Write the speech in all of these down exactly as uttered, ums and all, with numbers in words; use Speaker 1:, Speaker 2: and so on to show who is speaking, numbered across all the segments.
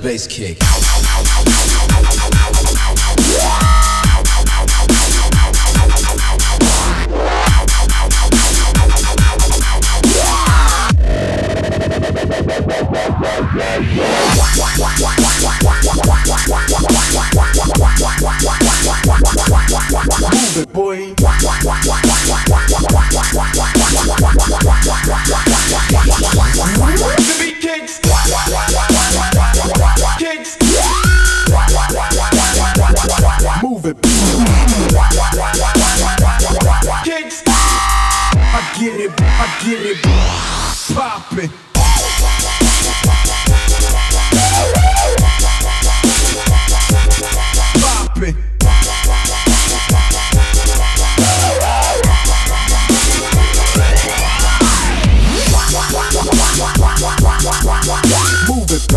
Speaker 1: bass kick. Move it, boy. The beat kicks. Kicks. Move it. Kicks. I get it. I get it. Pop it. Pop it. Move it.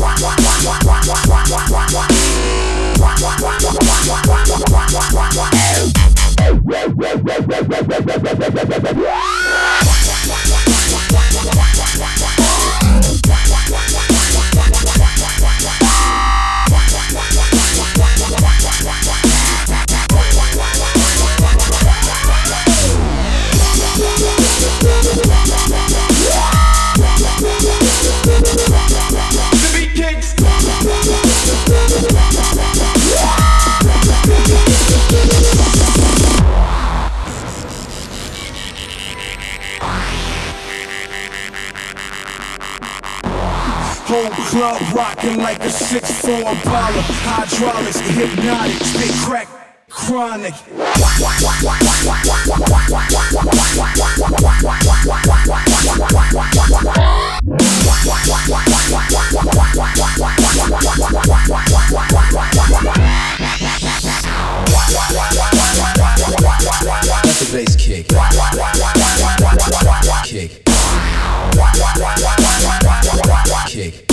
Speaker 1: Whole club rocking like a six four baller. Hydraulics, hypnotics, they crack chronic. That's the bass kick. Kick. Kick.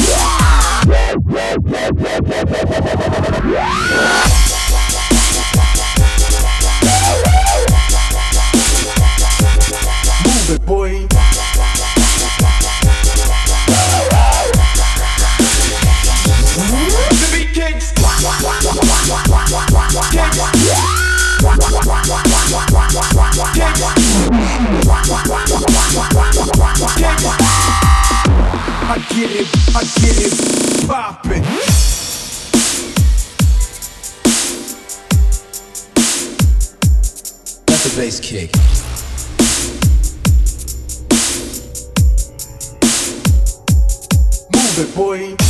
Speaker 1: Move it, boy. The beat kicks. I get it, I get it, pop it. That's the bass kick. Move it, boy.